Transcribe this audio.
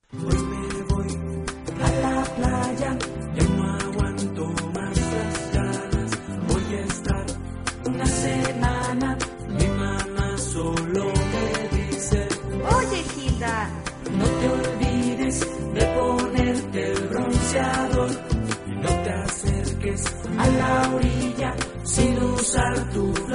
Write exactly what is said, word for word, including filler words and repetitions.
Hoy me voy a la playa, ya no aguanto más las ganas. Voy a estar una semana, mi mamá solo me dice: Oye, Hilda, no te olvides de ponerte el bronceador y no te acerques a la orilla sin usar tu